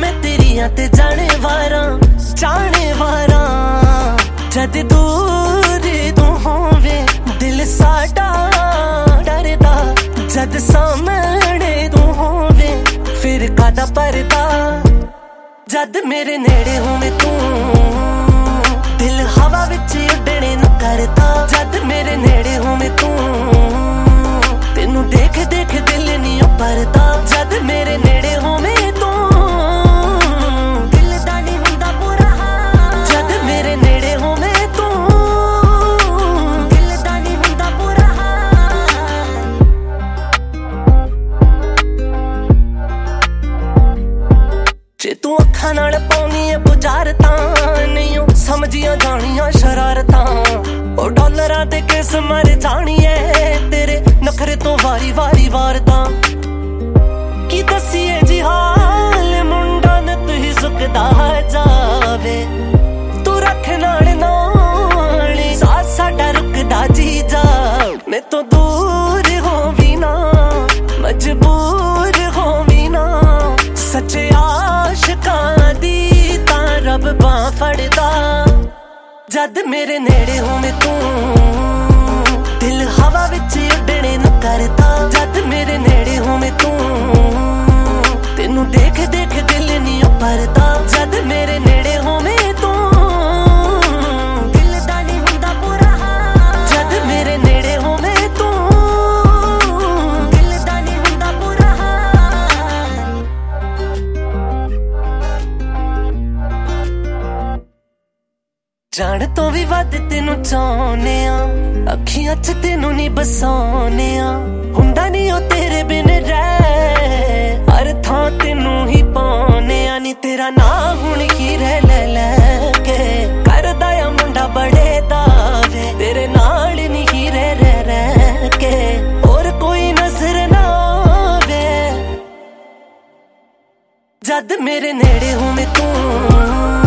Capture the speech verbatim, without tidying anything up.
मैं तेरिया ते जाने वारा जाने वारा जद दूर तू होवे दिल साडा डरदा जद सामने तू होवे फिर कादा परदा जद मेरे नेड़े होवे तू दिल हवा विच उड़ने नू करदा जद मेरे नेड़े होवे तू तेनू देख देख दिल नहीं भरदा जद मेरे नेड़े होवे तू दिल दा नहीं हुंदा पूरा जद मेरे नेड़े होवे तू दिल दा नहीं हुंदा पूरा जे तू अखां नाल पाउनी है बुझारतां नहीं समझियां जानियां शरारतां ओ डॉलरां ते किस मर जानी है तेरे नखरे तो वारी वारी वारदा की दसीए जी हाल मुंडा न तू ही सुकदा जावे तू रख नाल नाली साथ साडा रुकदा जी जा मैं तो दूर होवी ना मजबूर होवी ना सच्चे आशिकां दी तां रब बां फड़दा जद मेरे नेड़े होवे तू दिल हवा विच उड़ने नू करदा जद मेरे नेड़े होवे तू तेनू देख देख दिल नहीं भरदा जद मेरे नेड़े होवे तू दिल दा नहीं हुंदा पूरा जद मेरे नेड़े होवे तू दिल दा नहीं हुंदा पूरा जान तो भी वध तेनू चाहुने आ अखियां च तेनू नहीं बसाउने आ हुंदा नहीं ओ तेरे बिन रह हर थां तेनू ही पाउने आ नी तेरा ना हुण ही रह ले लेके करदा आ मुंडा बड़े दावे तेरे नाल नहीं ही रह रह रह के और कोई नजर ना आवे जद मेरे नेड़े होवे तू